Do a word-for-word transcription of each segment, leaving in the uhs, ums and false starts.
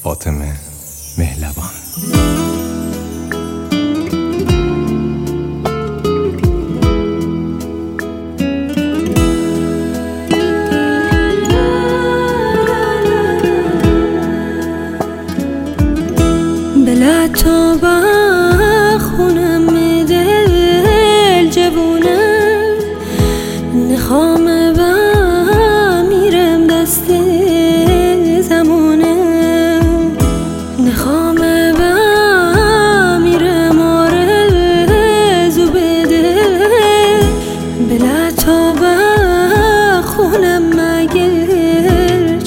فاطمه مهلوان. بلا تو با خونم دل جوونم نخوام با میرم دست زمونم نخوام با میرم آرزو بده بلا تو با خونم مگر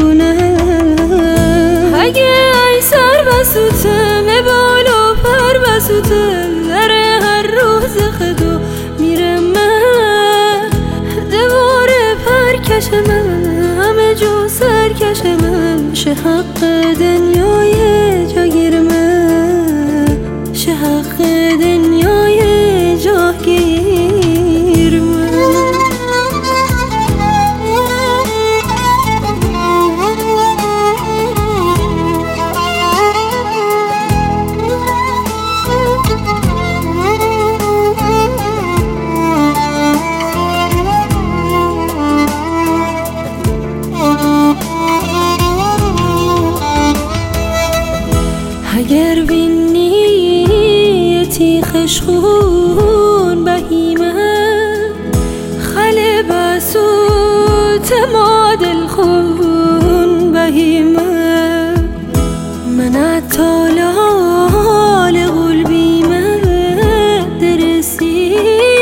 چیوونم اگه ای سر بسوتم بال و پر بسوتم در هر روز خدا میرم من دواره پرکش من همه جو سرکش من شه حق دنیای جاگیر من شه حق دنیای جاگیر من. اگر بین نیتی خشخون بهیمه خل بسوت ما دل خون بهیمه من تالال قلبی من درسی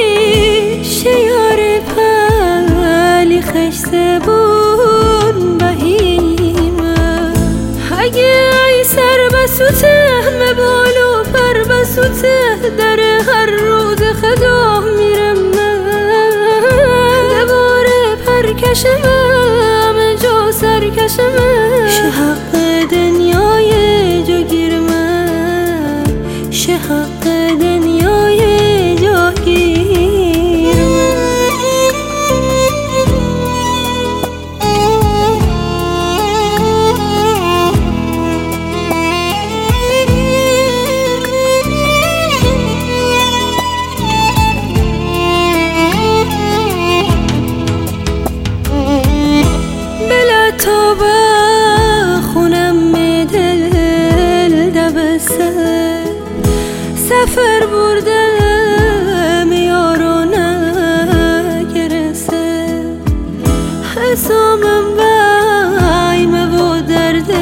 شیار پلی خش سبون بهیمه اگه ای سر بسوته همه بال و پر بسوته در هر روز خدا میرم من دواره پرکش من همه جا سرکش من شه حق دنیای جاگیر من شه حق دنیای جاگیر من. تو با خونم دل دبسته سفر بردم یارو نگرسته حسامم وایمه و درد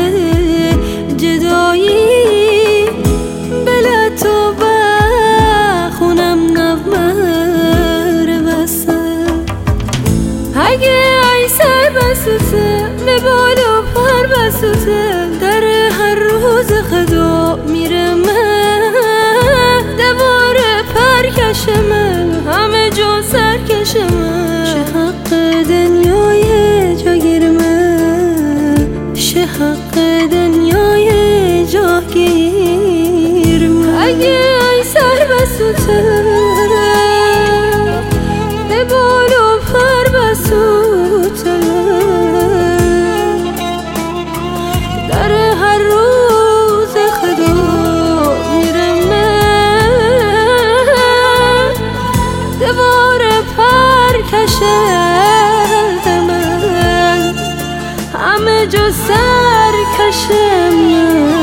جدایی بلا تو با خونم نومر بسته اگه ای سر بسوته بال و پر بسوته در هر روز خدا میرم من دواره پرکش من همه جا سرکش من شه حق دنیای جاگیر من شه حق دنیای جاگیر من اگه ای سر بسوته بال و پر بسوته من همه جو سرکش من